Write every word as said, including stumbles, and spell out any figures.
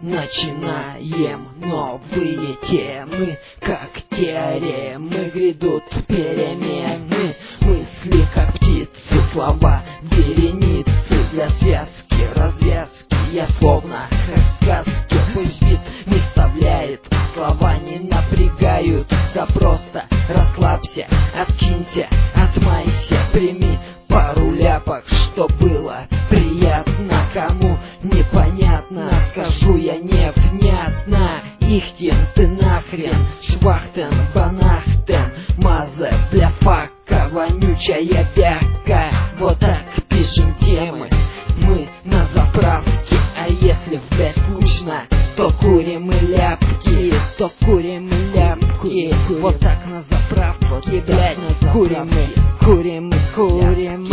начинаем новые темы, как теоремы грядут перемены. Мысли как птицы, слова вереницы, для связки, развязки я словно как в сказке. Пусть бит не вставляет, слова не напрягают, да просто расслабься, откинься, отмайся, прими пару ляпок, что было приятно. Кому непонятно, скажу я невнятно. Ихтин ты нахрен, швахтен, банахтен, мазе, бля, фака, вонючая бяка. Вот так пишем темы мы на заправке. А если, блядь, скучно, то курим и ляпки, то курим и ляпки. Вот так на заправке, блядь, курим и, курим и, курим